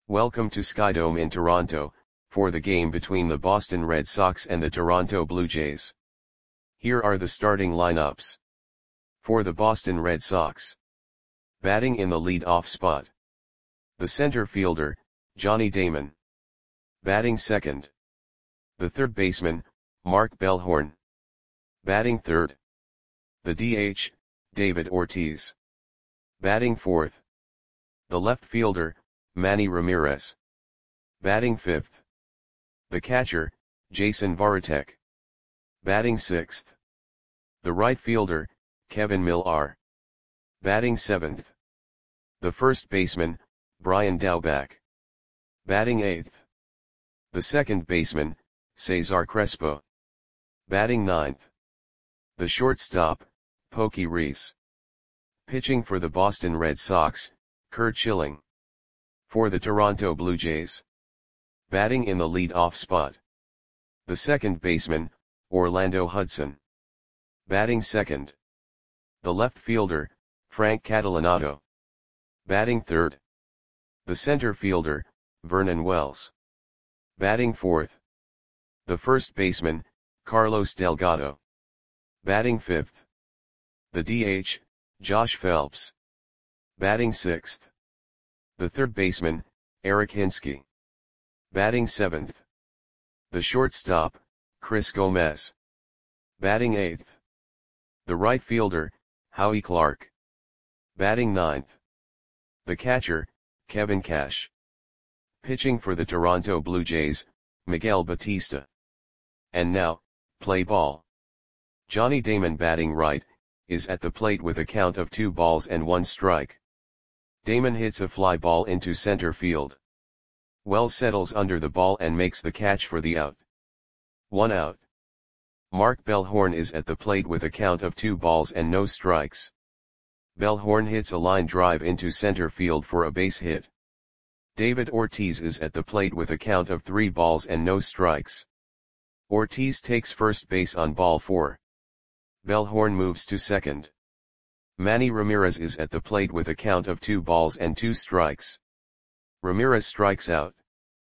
Welcome to Skydome in Toronto, for the game between the Boston Red Sox and the Toronto Blue Jays. Here are the starting lineups. For the Boston Red Sox. Batting in the lead-off spot. The center fielder, Johnny Damon. Batting second. The third baseman, Mark Bellhorn. Batting third. The DH, David Ortiz. Batting fourth. The left fielder, Manny Ramirez. Batting fifth. The catcher, Jason Varitek. Batting sixth. The right fielder, Kevin Millar. Batting seventh. The first baseman, Brian Daubach. Batting eighth. The second baseman, Cesar Crespo. Batting ninth. The shortstop, Pokey Reese. Pitching for the Boston Red Sox, Curt Schilling. For the Toronto Blue Jays. Batting in the lead-off spot. The second baseman, Orlando Hudson. Batting second. The left fielder, Frank Catalanotto. Batting third. The center fielder, Vernon Wells. Batting fourth. The first baseman, Carlos Delgado. Batting fifth. The DH, Josh Phelps. Batting sixth. The third baseman, Eric Hinske. Batting seventh. The shortstop, Chris Gomez. Batting eighth. The right fielder, Howie Clark. Batting ninth. The catcher, Kevin Cash. Pitching for the Toronto Blue Jays, Miguel Batista. And now, play ball. Johnny Damon batting right, is at the plate with a count of 2 balls and 1 strike. Damon hits a fly ball into center field. Wells settles under the ball and makes the catch for the out. 1 out. Mark Bellhorn is at the plate with a count of 2 balls and no strikes. Bellhorn hits a line drive into center field for a base hit. David Ortiz is at the plate with a count of 3 balls and no strikes. Ortiz takes first base on ball 4. Bellhorn moves to second. Manny Ramirez is at the plate with a count of 2 balls and 2 strikes. Ramirez strikes out.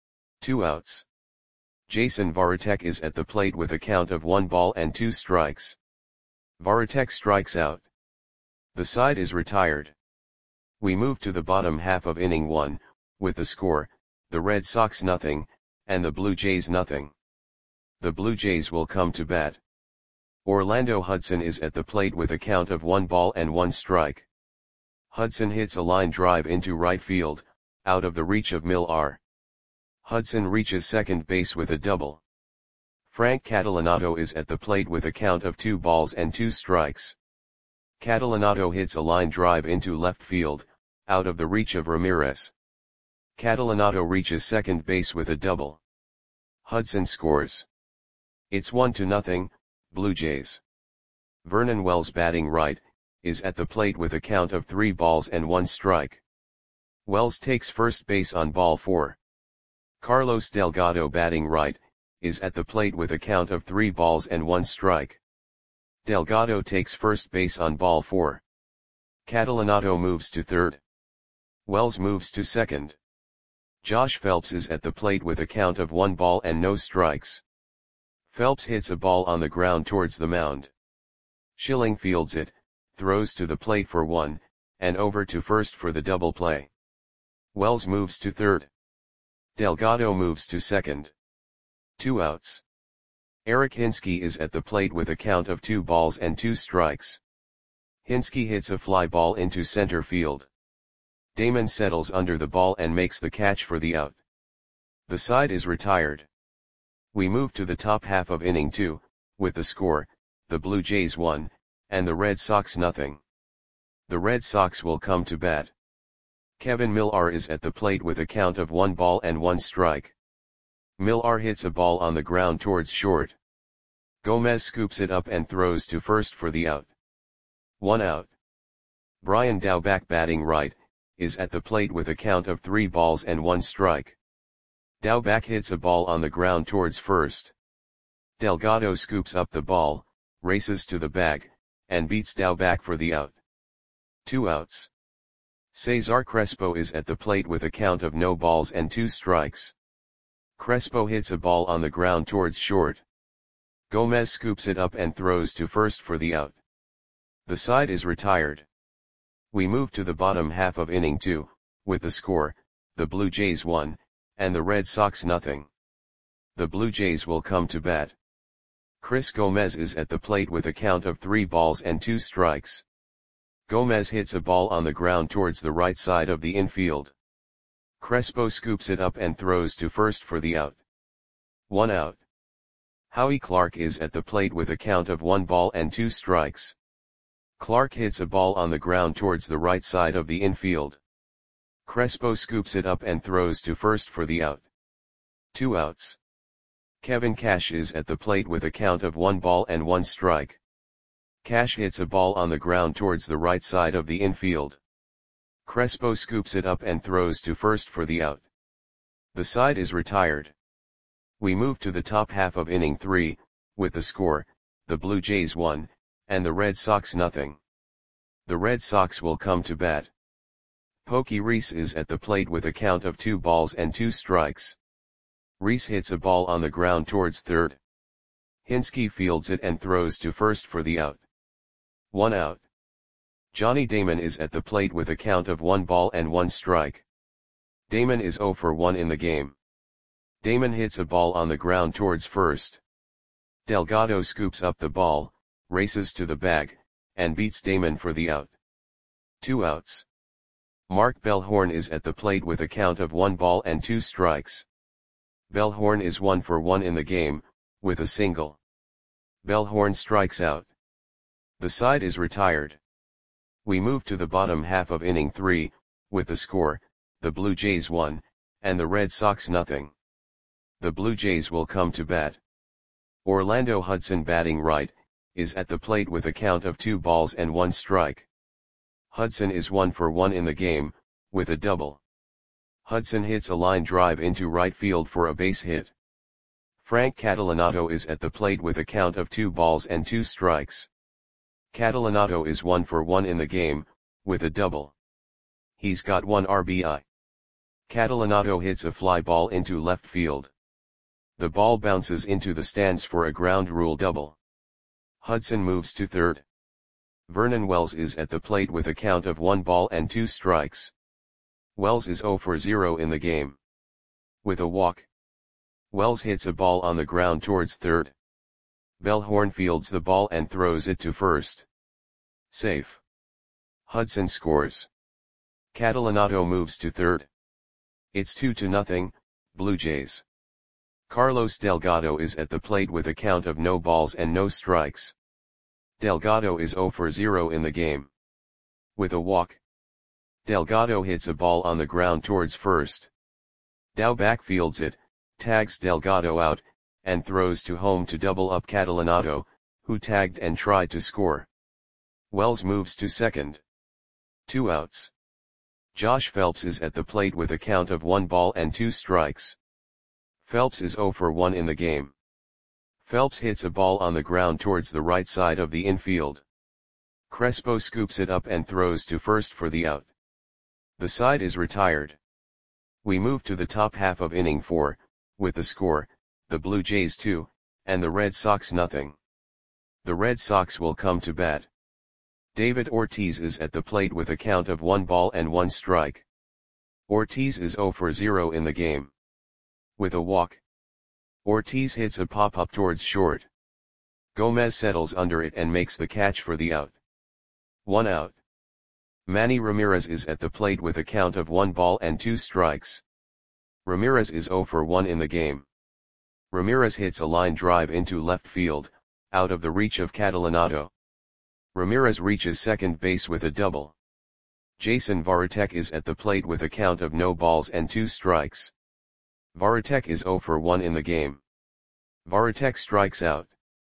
2 outs. Jason Varitek is at the plate with a count of 1 ball and 2 strikes. Varitek strikes out. The side is retired. We move to the bottom half of inning 1, with the score, the Red Sox nothing, and the Blue Jays nothing. The Blue Jays will come to bat. Orlando Hudson is at the plate with a count of 1 ball and 1 strike. Hudson hits a line drive into right field, out of the reach of Millar. Hudson reaches second base with a double. Frank Catalanotto is at the plate with a count of 2 balls and 2 strikes. Catalanotto hits a line drive into left field, out of the reach of Ramirez. Catalanotto reaches second base with a double. Hudson scores. It's 1-0, Blue Jays. Vernon Wells batting right, is at the plate with a count of 3 balls and 1 strike. Wells takes first base on ball 4. Carlos Delgado batting right, is at the plate with a count of 3 balls and 1 strike. Delgado takes first base on ball 4. Catalanotto moves to third. Wells moves to second. Josh Phelps is at the plate with a count of 1 ball and no strikes. Phelps hits a ball on the ground towards the mound. Schilling fields it, throws to the plate for 1, and over to first for the double play. Wells moves to third. Delgado moves to second. 2 outs. Eric Hinske is at the plate with a count of 2 balls and 2 strikes. Hinske hits a fly ball into center field. Damon settles under the ball and makes the catch for the out. The side is retired. We move to the top half of inning 2, with the score, the Blue Jays 1, and the Red Sox nothing. The Red Sox will come to bat. Kevin Millar is at the plate with a count of 1 ball and 1 strike. Millar hits a ball on the ground towards short. Gomez scoops it up and throws to first for the out. 1 out. Brian Daubach batting right, is at the plate with a count of 3 balls and 1 strike. Daubach hits a ball on the ground towards first. Delgado scoops up the ball, races to the bag, and beats Daubach for the out. 2 outs. Cesar Crespo is at the plate with a count of no balls and 2 strikes. Crespo hits a ball on the ground towards short. Gomez scoops it up and throws to first for the out. The side is retired. We move to the bottom half of inning 2, with the score, the Blue Jays 1, and the Red Sox nothing. The Blue Jays will come to bat. Chris Gomez is at the plate with a count of 3 balls and 2 strikes. Gomez hits a ball on the ground towards the right side of the infield. Crespo scoops it up and throws to first for the out. 1 out. Howie Clark is at the plate with a count of 1 ball and 2 strikes. Clark hits a ball on the ground towards the right side of the infield. Crespo scoops it up and throws to first for the out. 2 outs. Kevin Cash is at the plate with a count of 1 ball and 1 strike. Cash hits a ball on the ground towards the right side of the infield. Crespo scoops it up and throws to first for the out. The side is retired. We move to the top half of inning 3, with the score, the Blue Jays 1, and the Red Sox nothing. The Red Sox will come to bat. Pokey Reese is at the plate with a count of 2 balls and 2 strikes. Reese hits a ball on the ground towards third. Hinske fields it and throws to first for the out. 1 out. Johnny Damon is at the plate with a count of 1 ball and 1 strike. Damon is 0 for 1 in the game. Damon hits a ball on the ground towards first. Delgado scoops up the ball, races to the bag, and beats Damon for the out. 2 outs. Mark Bellhorn is at the plate with a count of 1 ball and 2 strikes. Bellhorn is 1 for 1 in the game, with a single. Bellhorn strikes out. The side is retired. We move to the bottom half of inning 3, with the score, the Blue Jays 1, and the Red Sox nothing. The Blue Jays will come to bat. Orlando Hudson, batting right, is at the plate with a count of 2 balls and 1 strike. Hudson is 1 for 1 in the game, with a double. Hudson hits a line drive into right field for a base hit. Frank Catalanotto is at the plate with a count of 2 balls and 2 strikes. Catalanotto is 1 for 1 in the game, with a double. He's got 1 RBI. Catalanotto hits a fly ball into left field. The ball bounces into the stands for a ground rule double. Hudson moves to third. Vernon Wells is at the plate with a count of 1 ball and 2 strikes. Wells is 0 for 0 in the game. With a walk. Wells hits a ball on the ground towards third. Bellhorn fields the ball and throws it to first. Safe. Hudson scores. Catalanotto moves to third. It's 2-0, Blue Jays. Carlos Delgado is at the plate with a count of no balls and no strikes. Delgado is 0 for 0 in the game. With a walk. Delgado hits a ball on the ground towards first. Dow backfields it, tags Delgado out, and throws to home to double up Catalanotto, who tagged and tried to score. Wells moves to second. 2 outs. Josh Phelps is at the plate with a count of 1 ball and 2 strikes. Phelps is 0 for 1 in the game. Phelps hits a ball on the ground towards the right side of the infield. Crespo scoops it up and throws to first for the out. The side is retired. We move to the top half of inning 4, with the score, the Blue Jays 2, and the Red Sox nothing. The Red Sox will come to bat. David Ortiz is at the plate with a count of 1 ball and 1 strike. Ortiz is 0 for 0 in the game. With a walk. Ortiz hits a pop-up towards short. Gomez settles under it and makes the catch for the out. 1 out. Manny Ramirez is at the plate with a count of 1 ball and 2 strikes. Ramirez is 0 for 1 in the game. Ramirez hits a line drive into left field, out of the reach of Catalanotto. Ramirez reaches second base with a double. Jason Varitek is at the plate with a count of no balls and 2 strikes. Varitek is 0 for 1 in the game. Varitek strikes out.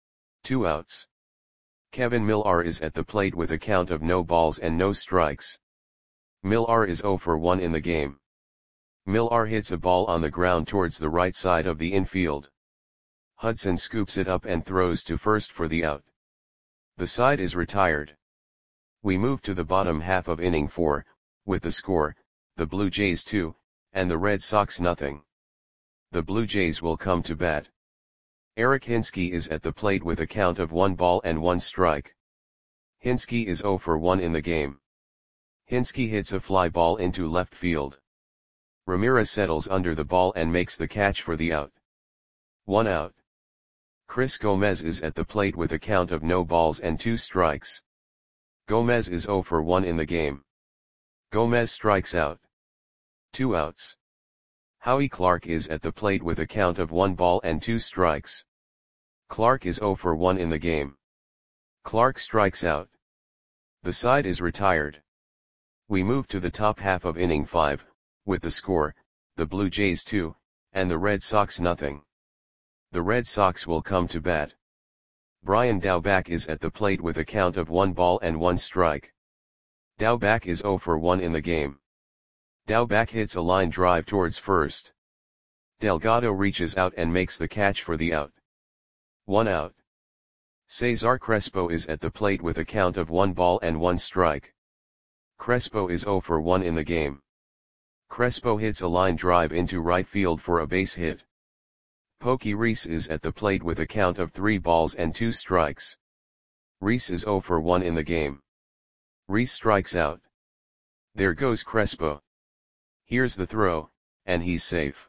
2 outs. Kevin Millar is at the plate with a count of no balls and no strikes. Millar is 0 for 1 in the game. Millar hits a ball on the ground towards the right side of the infield. Hudson scoops it up and throws to first for the out. The side is retired. We move to the bottom half of inning 4, With the score, the Blue Jays 2, and the Red Sox nothing. The Blue Jays will come to bat. Eric Hinske is at the plate with a count of 1 ball and 1 strike. Hinske is 0 for 1 in the game. Hinske hits a fly ball into left field. Ramirez settles under the ball and makes the catch for the out. 1 out. Chris Gomez is at the plate with a count of no balls and 2 strikes. Gomez is 0 for 1 in the game. Gomez strikes out. 2 outs. Howie Clark is at the plate with a count of 1 ball and 2 strikes. Clark is 0 for 1 in the game. Clark strikes out. The side is retired. We move to the top half of inning 5, with the score, the Blue Jays 2, and the Red Sox nothing. The Red Sox will come to bat. Brian Daubach is at the plate with a count of 1 ball and 1 strike. Daubach is 0 for 1 in the game. Daubach hits a line drive towards first. Delgado reaches out and makes the catch for the out. 1 out. Cesar Crespo is at the plate with a count of 1 ball and 1 strike. Crespo is 0 for 1 in the game. Crespo hits a line drive into right field for a base hit. Pokey Reese is at the plate with a count of 3 balls and 2 strikes. Reese is 0 for 1 in the game. Reese strikes out. There goes Crespo. Here's the throw, and he's safe.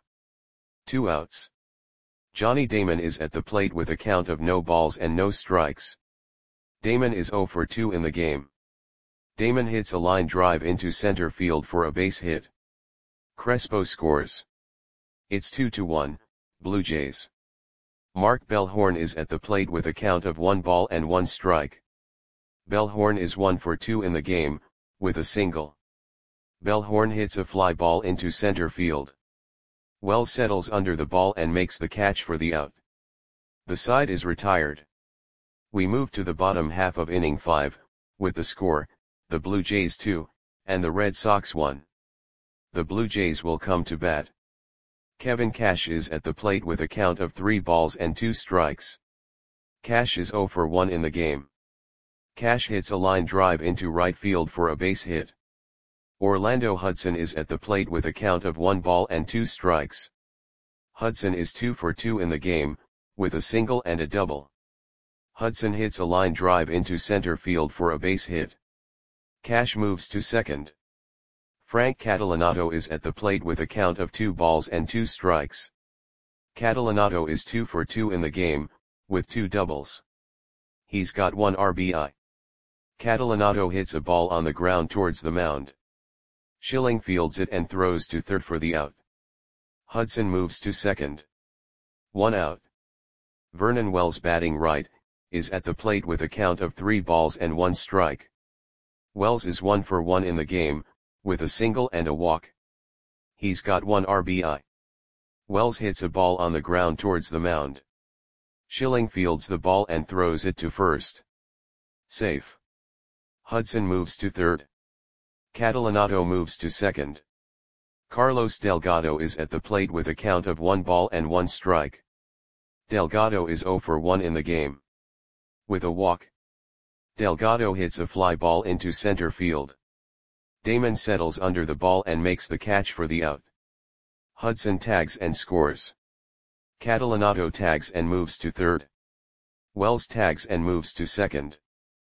2 outs. Johnny Damon is at the plate with a count of no balls and no strikes. Damon is 0 for 2 in the game. Damon hits a line drive into center field for a base hit. Crespo scores. It's 2-1, Blue Jays. Mark Bellhorn is at the plate with a count of 1 ball and 1 strike. Bellhorn is 1 for 2 in the game, with a single. Bellhorn hits a fly ball into center field. Wells settles under the ball and makes the catch for the out. The side is retired. We move to the bottom half of inning 5, with the score, the Blue Jays 2, and the Red Sox 1. The Blue Jays will come to bat. Kevin Cash is at the plate with a count of 3 balls and 2 strikes. Cash is 0 for 1 in the game. Cash hits a line drive into right field for a base hit. Orlando Hudson is at the plate with a count of 1 ball and 2 strikes. Hudson is 2 for 2 in the game, with a single and a double. Hudson hits a line drive into center field for a base hit. Cash moves to second. Frank Catalanato is at the plate with a count of 2 balls and 2 strikes. Catalanato is 2 for 2 in the game, with 2 doubles. He's got 1 RBI. Catalanato hits a ball on the ground towards the mound. Schilling fields it and throws to third for the out. Hudson moves to second. 1 out. Vernon Wells, batting right, is at the plate with a count of 3 balls and 1 strike. Wells is 1 for 1 in the game, with a single and a walk. He's got 1 RBI. Wells hits a ball on the ground towards the mound. Schilling fields the ball and throws it to first. Safe. Hudson moves to third. Catalanato moves to second. Carlos Delgado is at the plate with a count of 1 ball and 1 strike. Delgado is 0 for 1 in the game. With a walk. Delgado hits a fly ball into center field. Damon settles under the ball and makes the catch for the out. Hudson tags and scores. Catalanato tags and moves to third. Wells tags and moves to second.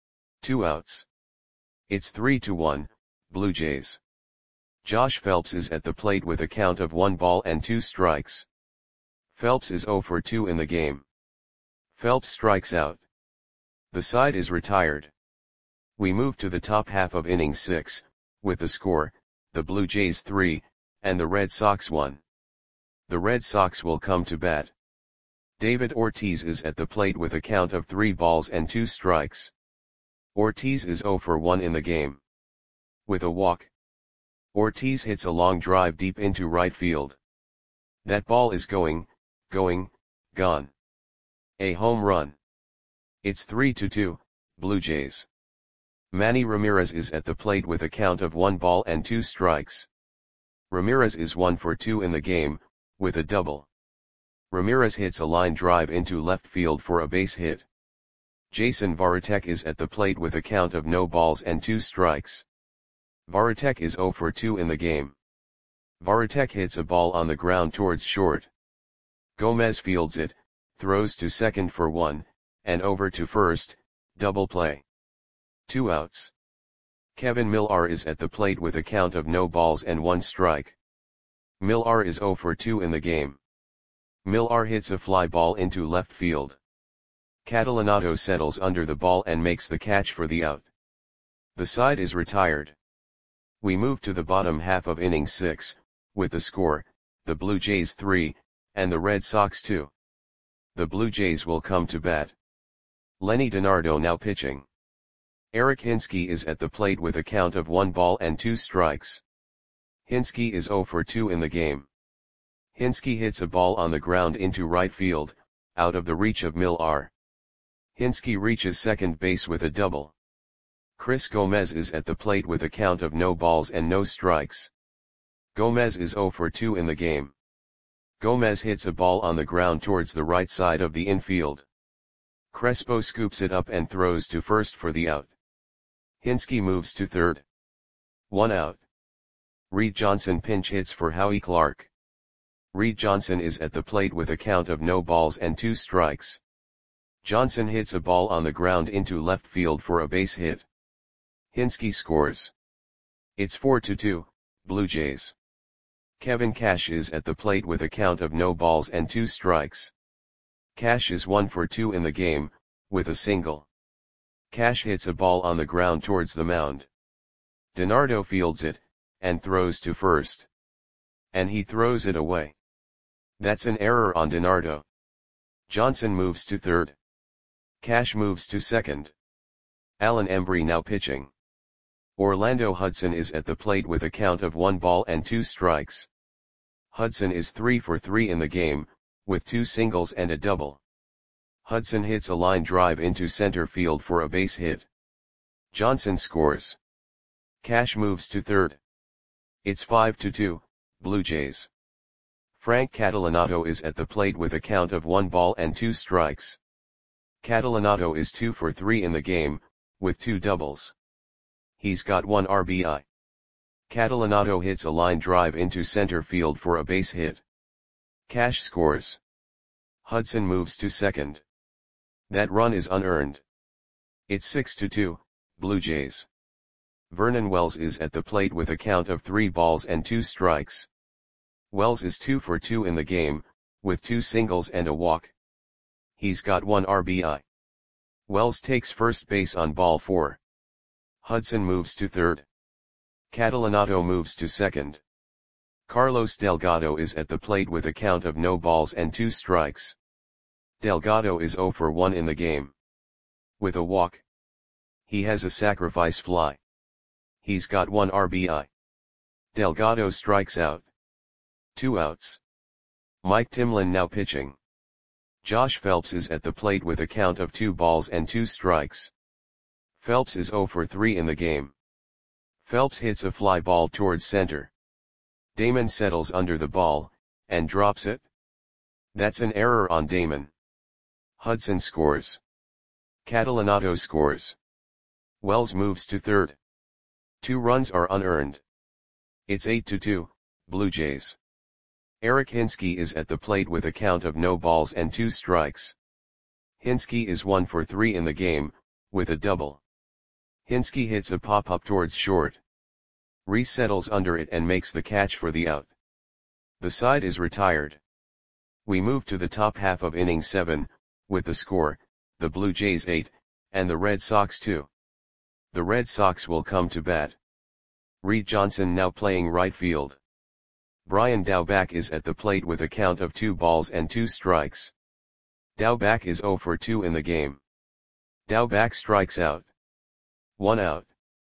2 outs. It's 3-1, Blue Jays. Josh Phelps is at the plate with a count of 1 ball and 2 strikes. Phelps is 0 for 2 in the game. Phelps strikes out. The side is retired. We move to the top half of inning 6, with the score, the Blue Jays 3, and the Red Sox 1. The Red Sox will come to bat. David Ortiz is at the plate with a count of 3 balls and 2 strikes. Ortiz is 0 for 1 in the game. With a walk. Ortiz hits a long drive deep into right field. That ball is gone. A home run. It's 3-2, Blue Jays. Manny Ramirez is at the plate with a count of 1 ball and 2 strikes. Ramirez is 1 for 2 in the game, with a double. Ramirez hits a line drive into left field for a base hit. Jason Varitek is at the plate with a count of no balls and 2 strikes. Varitek is 0 for 2 in the game. Varitek hits a ball on the ground towards short. Gomez fields it, throws to second for 1, and over to first, double play. 2 outs. Kevin Millar is at the plate with a count of no balls and 1 strike. Millar is 0 for 2 in the game. Millar hits a fly ball into left field. Catalanato settles under the ball and makes the catch for the out. The side is retired. We move to the bottom half of inning 6, with the score, the Blue Jays 3, and the Red Sox 2. The Blue Jays will come to bat. Lenny DiNardo now pitching. Eric Hinske is at the plate with a count of 1 ball and 2 strikes. Hinske is 0 for 2 in the game. Hinske hits a ball on the ground into right field, out of the reach of Millar. Hinske reaches second base with a double. Chris Gomez is at the plate with a count of no balls and no strikes. Gomez is 0 for 2 in the game. Gomez hits a ball on the ground towards the right side of the infield. Crespo scoops it up and throws to first for the out. Hinske moves to third. 1 out. Reed Johnson pinch hits for Howie Clark. Reed Johnson is at the plate with a count of no balls and 2 strikes. Johnson hits a ball on the ground into left field for a base hit. Hinske scores. It's 4-2, Blue Jays. Kevin Cash is at the plate with a count of no balls and 2 strikes. Cash is 1 for 2 in the game, with a single. Cash hits a ball on the ground towards the mound. DiNardo fields it, and throws to first. And he throws it away. That's an error on DiNardo. Johnson moves to third. Cash moves to second. Alan Embry now pitching. Orlando Hudson is at the plate with a count of 1 ball and 2 strikes. Hudson is 3 for 3 in the game, with 2 singles and a double. Hudson hits a line drive into center field for a base hit. Johnson scores. Cash moves to third. It's 5-2, Blue Jays. Frank Catalanato is at the plate with a count of 1 ball and 2 strikes. Catalanato is 2 for 3 in the game, with 2 doubles. He's got 1 RBI. Catalanato hits a line drive into center field for a base hit. Cash scores. Hudson moves to second. That run is unearned. It's 6-2, Blue Jays. Vernon Wells is at the plate with a count of 3 balls and 2 strikes. Wells is 2 for 2 in the game, with 2 singles and a walk. He's got 1 RBI. Wells takes first base on ball 4. Hudson moves to third. Catalanato moves to second. Carlos Delgado is at the plate with a count of no balls and 2 strikes. Delgado is 0 for 1 in the game. With a walk. He has a sacrifice fly. He's got 1 RBI. Delgado strikes out. 2 outs. Mike Timlin now pitching. Josh Phelps is at the plate with a count of 2 balls and 2 strikes. Phelps is 0 for 3 in the game. Phelps hits a fly ball towards center. Damon settles under the ball, and drops it. That's an error on Damon. Hudson scores. Catalanato scores. Wells moves to third. 2 runs are unearned. It's 8-2, Blue Jays. Eric Hinske is at the plate with a count of no balls and 2 strikes. Hinske is 1 for 3 in the game, with a double. Hinske hits a pop-up towards short. Reese settles under it and makes the catch for the out. The side is retired. We move to the top half of inning 7, with the score, the Blue Jays 8, and the Red Sox 2. The Red Sox will come to bat. Reed Johnson now playing right field. Brian Daubach is at the plate with a count of 2 balls and 2 strikes. Daubach is 0 for 2 in the game. Daubach strikes out. 1 out.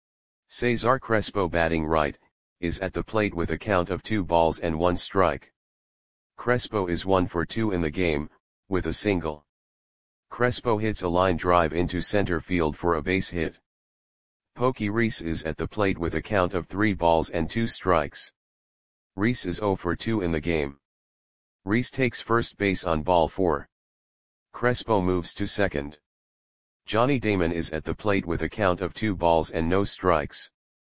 Cesar Crespo batting right, is at the plate with a count of 2 balls and 1 strike. Crespo is 1 for 2 in the game, with a single. Crespo hits a line drive into center field for a base hit. Pokey Reese is at the plate with a count of 3 balls and 2 strikes. Reese is 0 for 2 in the game. Reese takes first base on ball 4. Crespo moves to second. Johnny Damon is at the plate with a count of 2 balls and no strikes.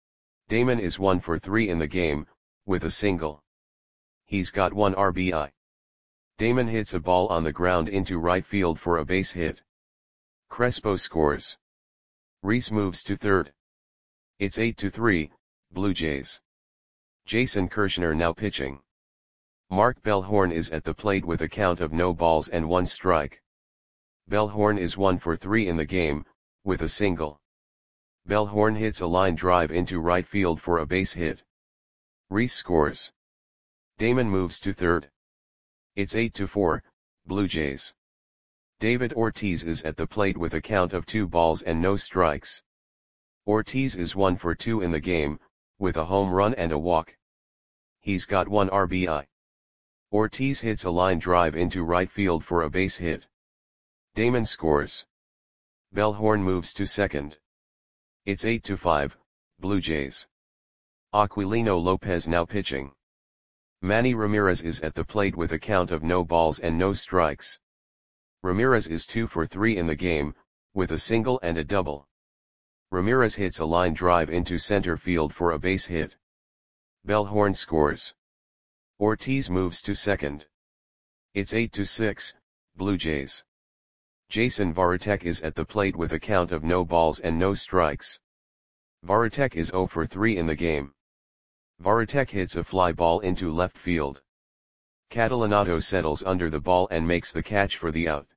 Damon is 1 for 3 in the game, with a single. He's got 1 RBI. Damon hits a ball on the ground into right field for a base hit. Crespo scores. Rhys moves to third. It's 8-3, Blue Jays. Jason Kirshner now pitching. Mark Bellhorn is at the plate with a count of no balls and 1 strike. Bellhorn is 1 for 3 in the game, with a single. Bellhorn hits a line drive into right field for a base hit. Rhys scores. Damon moves to third. It's 8-4, Blue Jays. David Ortiz is at the plate with a count of 2 balls and no strikes. Ortiz is 1 for 2 in the game, with a home run and a walk. He's got 1 RBI. Ortiz hits a line drive into right field for a base hit. Damon scores. Bellhorn moves to second. It's 8-5, Blue Jays. Aquilino Lopez now pitching. Manny Ramirez is at the plate with a count of no balls and no strikes. Ramirez is 2 for 3 in the game, with a single and a double. Ramirez hits a line drive into center field for a base hit. Bellhorn scores. Ortiz moves to second. It's 8-6, Blue Jays. Jason Varitek is at the plate with a count of no balls and no strikes. Varitek is 0 for 3 in the game. Varitek hits a fly ball into left field. Catalanato settles under the ball and makes the catch for the out.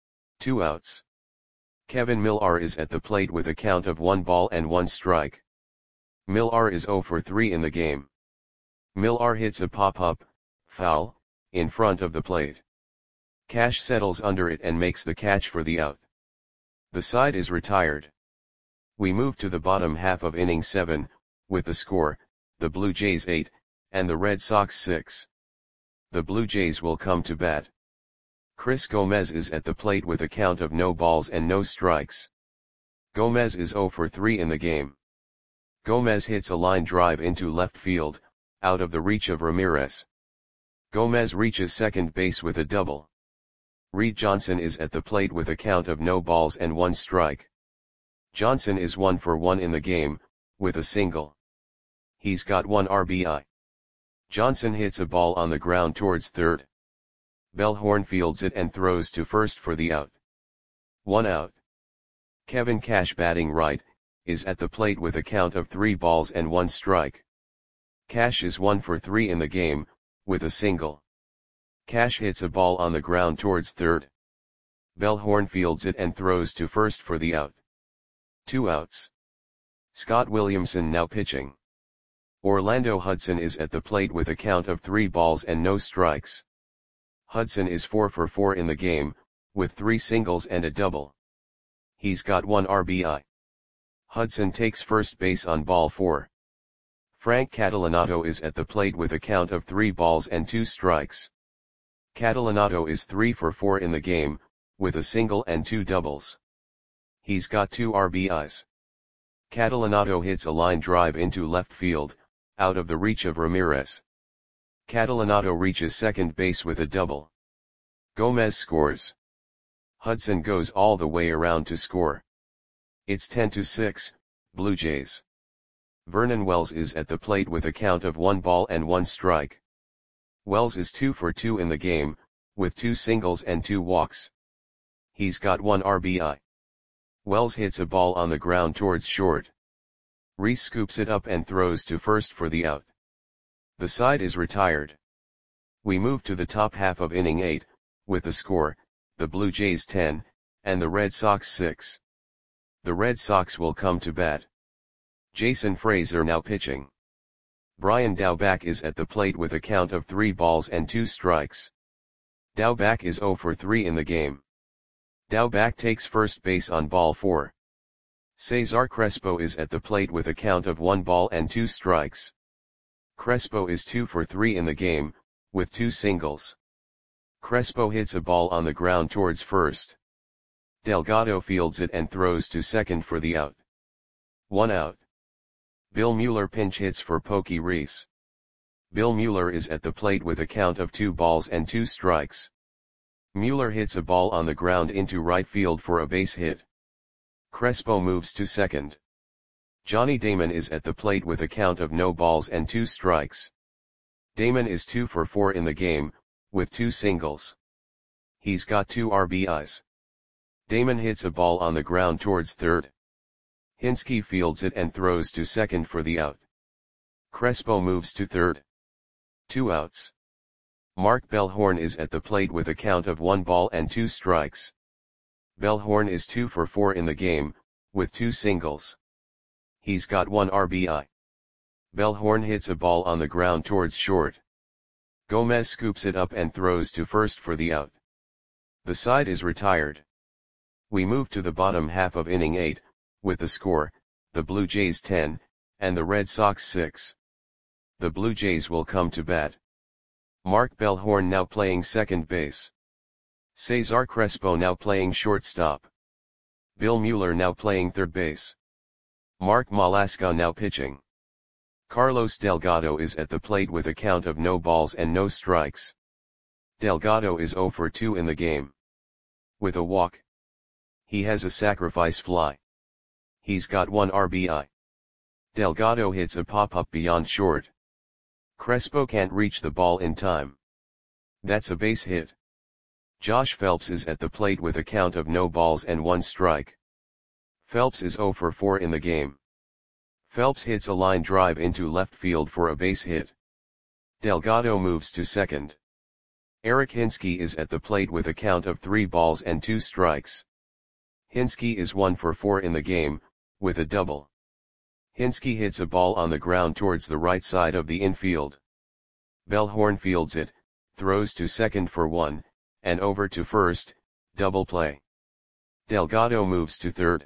2 outs. Kevin Millar is at the plate with a count of 1 ball and 1 strike. Millar is 0 for 3 in the game. Millar hits a pop-up, foul, in front of the plate. Cash settles under it and makes the catch for the out. The side is retired. We move to the bottom half of inning 7, with the score, the Blue Jays 8, and the Red Sox 6. The Blue Jays will come to bat. Chris Gomez is at the plate with a count of no balls and no strikes. Gomez is 0 for 3 in the game. Gomez hits a line drive into left field, out of the reach of Ramirez. Gomez reaches second base with a double. Reed Johnson is at the plate with a count of no balls and 1 strike. Johnson is 1 for 1 in the game, with a single. He's got 1 RBI. Johnson hits a ball on the ground towards third. Bellhorn fields it and throws to first for the out. 1 out. Kevin Cash batting right, is at the plate with a count of 3 balls and 1 strike. Cash is 1 for 3 in the game, with a single. Cash hits a ball on the ground towards third. Bellhorn fields it and throws to first for the out. 2 outs. Scott Williamson now pitching. Orlando Hudson is at the plate with a count of 3 balls and no strikes. Hudson is 4 for 4 in the game, with 3 singles and a double. He's got 1 RBI. Hudson takes first base on ball 4. Frank Catalanato is at the plate with a count of 3 balls and 2 strikes. Catalanato is 3 for 4 in the game, with a single and 2 doubles. He's got 2 RBIs. Catalanato hits a line drive into left field, out of the reach of Ramirez. Catalanato reaches second base with a double. Gomez scores. Hudson goes all the way around to score. It's 10-6, Blue Jays. Vernon Wells is at the plate with a count of 1 ball and 1 strike. Wells is 2 for 2 in the game, with 2 singles and 2 walks. He's got 1 RBI. Wells hits a ball on the ground towards short. Rhys scoops it up and throws to first for the out. The side is retired. We move to the top half of inning 8, with the score, the Blue Jays 10, and the Red Sox 6. The Red Sox will come to bat. Jason Frazier now pitching. Brian Daubach is at the plate with a count of 3 balls and 2 strikes. Daubach is 0 for 3 in the game. Daubach takes first base on ball 4. Cesar Crespo is at the plate with a count of 1 ball and 2 strikes. Crespo is 2 for 3 in the game, with 2 singles. Crespo hits a ball on the ground towards first. Delgado fields it and throws to second for the out. 1 out. Bill Mueller pinch hits for Pokey Rhys. Bill Mueller is at the plate with a count of 2 balls and 2 strikes. Mueller hits a ball on the ground into right field for a base hit. Crespo moves to second. Johnny Damon is at the plate with a count of no balls and 2 strikes. Damon is 2 for 4 in the game, with 2 singles. He's got 2 RBIs. Damon hits a ball on the ground towards third. Hinske fields it and throws to second for the out. Crespo moves to third. 2 outs. Mark Bellhorn is at the plate with a count of 1 ball and 2 strikes. Bellhorn is 2 for 4 in the game, with 2 singles. He's got 1 RBI. Bellhorn hits a ball on the ground towards short. Gomez scoops it up and throws to first for the out. The side is retired. We move to the bottom half of inning 8, with the score, the Blue Jays 10, and the Red Sox 6. The Blue Jays will come to bat. Mark Bellhorn now playing second base. Cesar Crespo now playing shortstop. Bill Mueller now playing third base. Mark Malaska now pitching. Carlos Delgado is at the plate with a count of no balls and no strikes. Delgado is 0 for 2 in the game. With a walk. He has a sacrifice fly. He's got 1 RBI. Delgado hits a pop-up beyond short. Crespo can't reach the ball in time. That's a base hit. Josh Phelps is at the plate with a count of no balls and 1 strike. Phelps is 0 for 4 in the game. Phelps hits a line drive into left field for a base hit. Delgado moves to second. Eric Hinske is at the plate with a count of 3 balls and 2 strikes. Hinske is 1 for 4 in the game, with a double. Hinske hits a ball on the ground towards the right side of the infield. Bellhorn fields it, throws to second for 1, and over to first, double play. Delgado moves to third.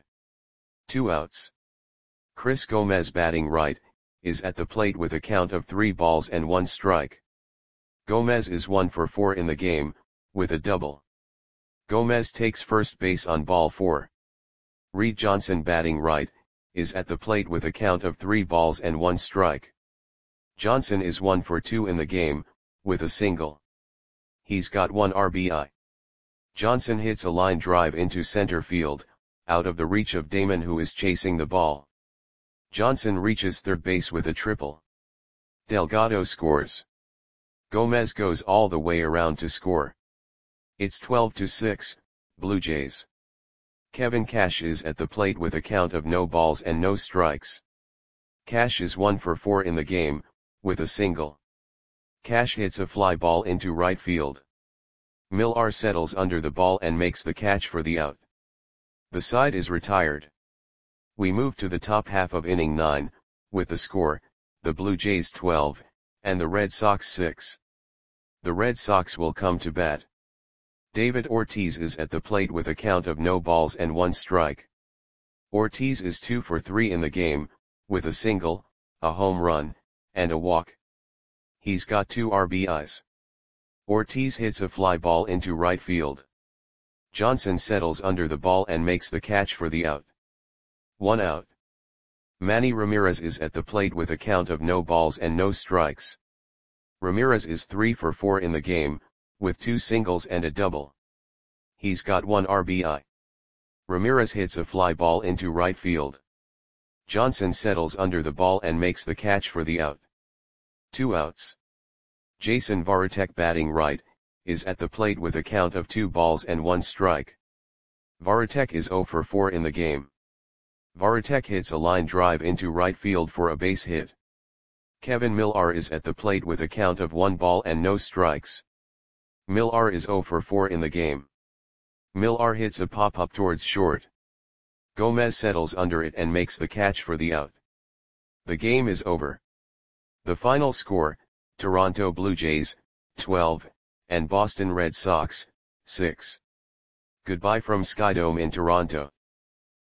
2 outs. Chris Gomez batting right, is at the plate with a count of 3 balls and 1 strike. Gomez is 1 for 4 in the game, with a double. Gomez takes first base on ball 4. Reed Johnson batting right, is at the plate with a count of 3 balls and 1 strike. Johnson is 1 for 2 in the game, with a single. He's got 1 RBI. Johnson hits a line drive into center field, out of the reach of Damon who is chasing the ball. Johnson reaches third base with a triple. Delgado scores. Gomez goes all the way around to score. It's 12-6, Blue Jays. Kevin Cash is at the plate with a count of no balls and no strikes. Cash is 1 for 4 in the game, with a single. Cash hits a fly ball into right field. Millar settles under the ball and makes the catch for the out. The side is retired. We move to the top half of inning 9, with the score, the Blue Jays 12, and the Red Sox 6. The Red Sox will come to bat. David Ortiz is at the plate with a count of no balls and 1 strike. Ortiz is 2 for 3 in the game, with a single, a home run, and a walk. He's got 2 RBIs. Ortiz hits a fly ball into right field. Johnson settles under the ball and makes the catch for the out. 1 out. Manny Ramirez is at the plate with a count of no balls and no strikes. Ramirez is 3 for 4 in the game, with 2 singles and a double. He's got 1 RBI. Ramirez hits a fly ball into right field. Johnson settles under the ball and makes the catch for the out. 2 outs. Jason Varitek batting right, is at the plate with a count of 2 balls and 1 strike. Varitek is 0 for 4 in the game. Varitek hits a line drive into right field for a base hit. Kevin Millar is at the plate with a count of 1 ball and no strikes. Millar is 0 for 4 in the game. Millar hits a pop-up towards short. Gomez settles under it and makes the catch for the out. The game is over. The final score, Toronto Blue Jays, 12, and Boston Red Sox, 6. Goodbye from Skydome in Toronto.